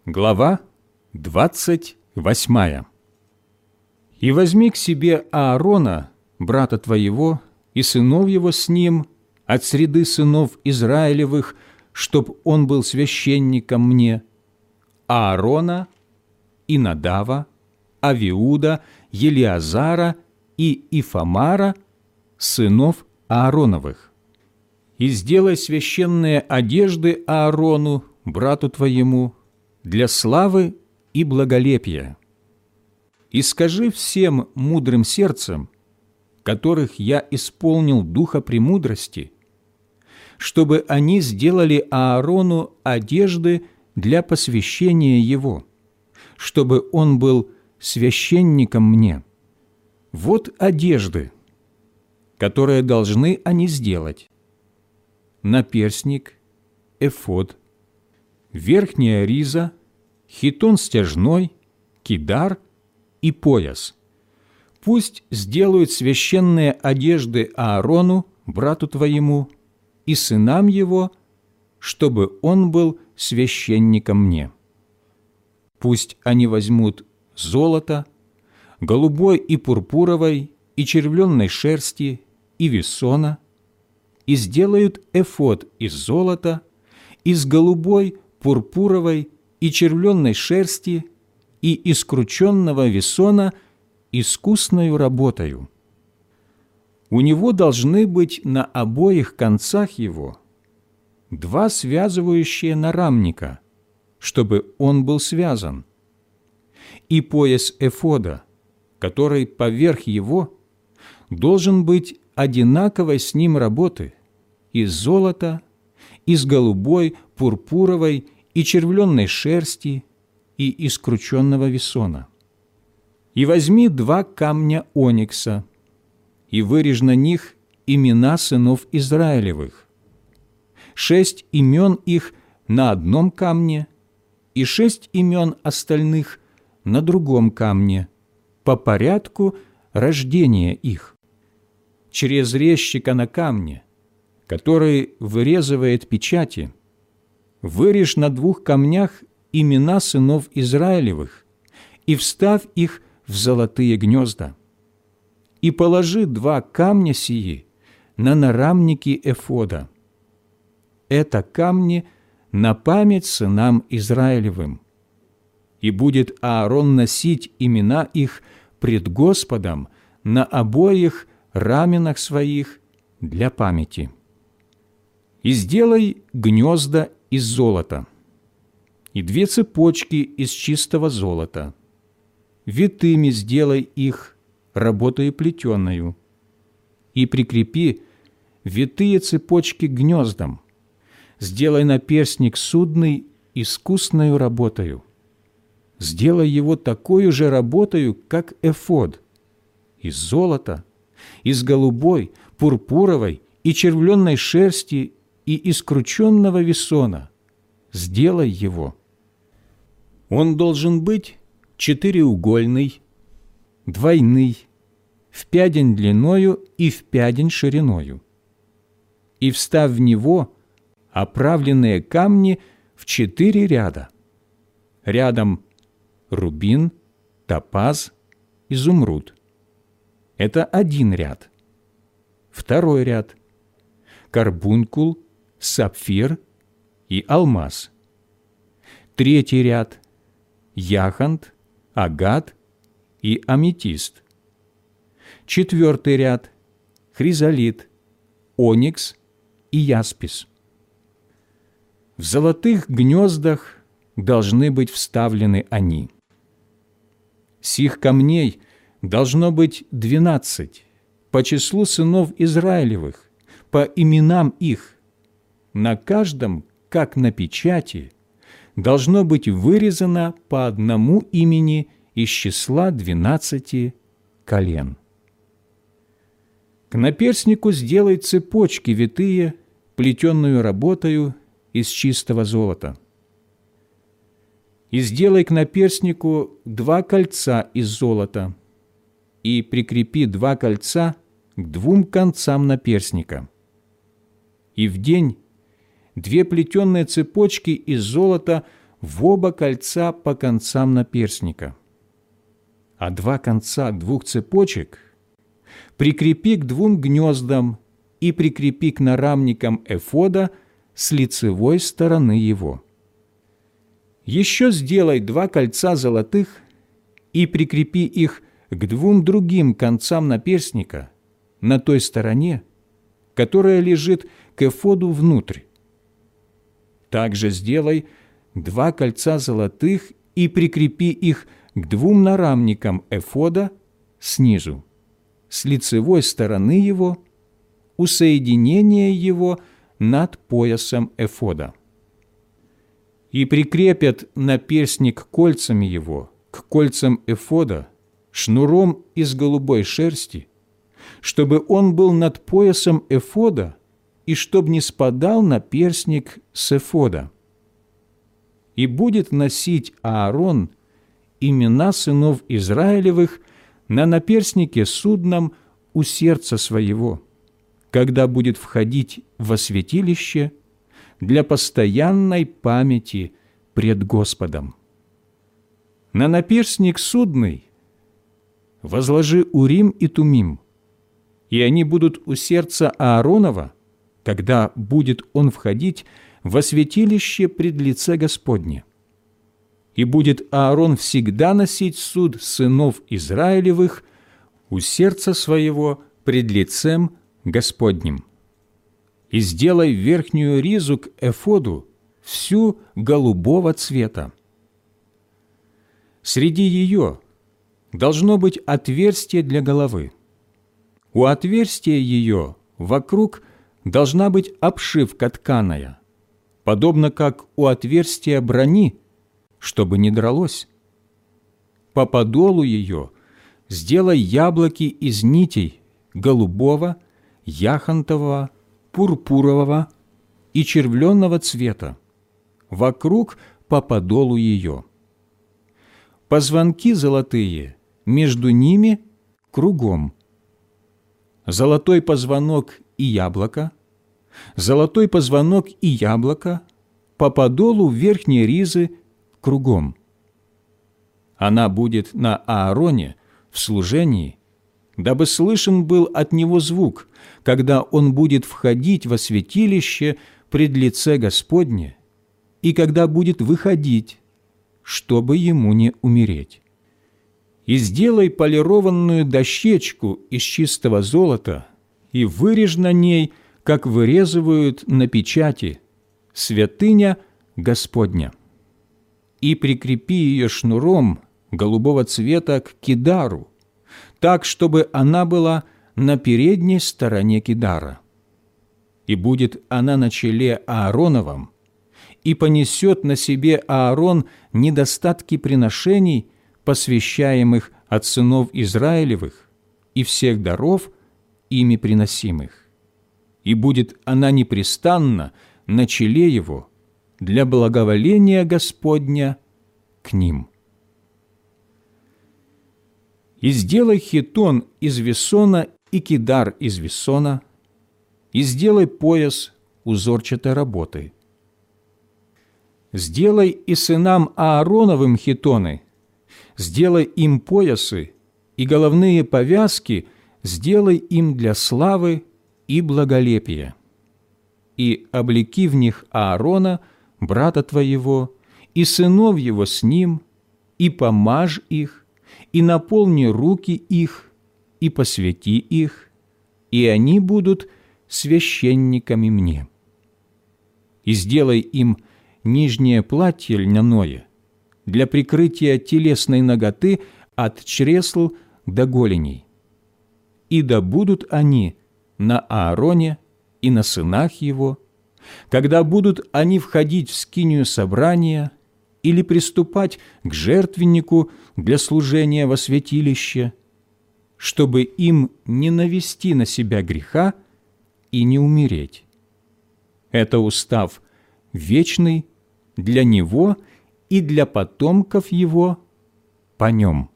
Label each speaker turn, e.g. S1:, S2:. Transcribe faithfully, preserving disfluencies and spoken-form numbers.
S1: Глава двадцать восьмая. «И возьми к себе Аарона, брата твоего, и сынов его с ним, от среды сынов Израилевых, чтоб он был священником мне, Аарона, и Надава, Авиуда, Елиазара и Ифамара, сынов Аароновых. И сделай священные одежды Аарону, брату твоему, для славы и благолепия. И скажи всем мудрым сердцем, которых я исполнил духа премудрости, чтобы они сделали Аарону одежды для посвящения его, чтобы он был священником мне. Вот одежды, которые должны они сделать: наперстник, эфод, верхняя риза, хитон стяжной, кидар и пояс. Пусть сделают священные одежды Аарону, брату твоему, и сынам его, чтобы он был священником мне. Пусть они возьмут золото, голубой и пурпуровой, и червленной шерсти, и весона, и сделают эфод из золота, из голубой, пурпуровой и червленной шерсти и из крученного весона искусною работою. У него должны быть на обоих концах его два связывающие нарамника, чтобы он был связан, и пояс эфода, который поверх его, должен быть одинаковой с ним работы, из золота, из голубой, пурпуровой и червленной шерсти и из крученного весона. И возьми два камня оникса, и вырежь на них имена сынов Израилевых, шесть имен их на одном камне и шесть имен остальных на другом камне, по порядку рождения их. Через резчика на камне, который вырезывает печати, вырежь на двух камнях имена сынов Израилевых и вставь их в золотые гнезда. И положи два камня сии на нарамники эфода. Это камни на память сынам Израилевым. И будет Аарон носить имена их пред Господом на обоих раменах своих для памяти. И сделай гнезда из золота, и две цепочки из чистого золота. Витыми сделай их работою плетеною, и прикрепи витые цепочки к гнездам. Сделай наперстник судный искусною работою. Сделай его такою же работою, как эфод, из золота, из голубой, пурпуровой и червленной шерсти и из крученного весона. Сделай его. Он должен быть четыреугольный, двойный, в пядень длиною и в пядень шириною. И вставь в него оправленные камни в четыре ряда. Рядом рубин, топаз, изумруд. Это один ряд. Второй ряд – карбункул, сапфир и алмаз. Третий ряд – яхонт, агат и аметист. Четвертый ряд – хризолит, оникс и яспис. В золотых гнездах должны быть вставлены они. Сих камней должно быть двенадцать по числу сынов Израилевых, по именам их. На каждом, как на печати, должно быть вырезано по одному имени из числа двенадцати колен. К наперстнику сделай цепочки витые, плетенную работою из чистого золота. И сделай к наперстнику два кольца из золота, и прикрепи два кольца к двум концам наперстника. И в день две плетеные цепочки из золота в оба кольца по концам наперстника, а два конца двух цепочек прикрепи к двум гнездам и прикрепи к нарамникам эфода с лицевой стороны его. Еще сделай два кольца золотых и прикрепи их к двум другим концам наперстника на той стороне, которая лежит к эфоду внутрь. Также сделай два кольца золотых и прикрепи их к двум нарамникам эфода снизу, с лицевой стороны его, у соединения его над поясом эфода. И прикрепят наперстник кольцами его к кольцам эфода шнуром из голубой шерсти, чтобы он был над поясом эфода и чтоб не спадал наперстник с эфода. И будет носить Аарон имена сынов Израилевых на наперстнике судном у сердца своего, когда будет входить во святилище для постоянной памяти пред Господом. На наперстник судный возложи Урим и Тумим, и они будут у сердца Ааронова, когда будет он входить во святилище пред лице Господне. И будет Аарон всегда носить суд сынов Израилевых у сердца своего пред лицем Господним. И сделай верхнюю ризу к эфоду всю голубого цвета. Среди ее должно быть отверстие для головы. У отверстия ее вокруг должна быть обшивка тканая, подобно как у отверстия брони, чтобы не дралось. По подолу ее сделай яблоки из нитей голубого, яхонтового, пурпурового и червленного цвета, вокруг по подолу ее. Позвонки золотые между ними кругом. Золотой позвонок и яблоко, золотой позвонок и яблоко по подолу верхней ризы кругом. Она будет на Аароне в служении, дабы слышен был от него звук, когда он будет входить во святилище пред лице Господне и когда будет выходить, чтобы ему не умереть. И сделай полированную дощечку из чистого золота и вырежь на ней, как вырезывают на печати, святыня Господня. И прикрепи ее шнуром голубого цвета к кидару, так, чтобы она была на передней стороне кидара. И будет она на челе Аароновом, и понесет на себе Аарон недостатки приношений, посвящаемых от сынов Израилевых, и всех даров, ими приносимых. И будет она непрестанно на челе его для благоволения Господня к ним. И сделай хитон из весона и кидар из весона, и сделай пояс узорчатой работы. Сделай и сынам Аароновым хитоны, сделай им поясы, и головные повязки сделай им для славы и благолепия. И облеки в них Аарона, брата твоего, и сынов его с ним, и помажь их, и наполни руки их, и посвяти их, и они будут священниками мне. И сделай им нижнее платье льняное для прикрытия телесной наготы от чресл до голеней. И да будут они на Аароне и на сынах его, когда будут они входить в скинию собрания или приступать к жертвеннику для служения во святилище, чтобы им не навести на себя греха и не умереть. Это устав вечный для него и для потомков его по нем.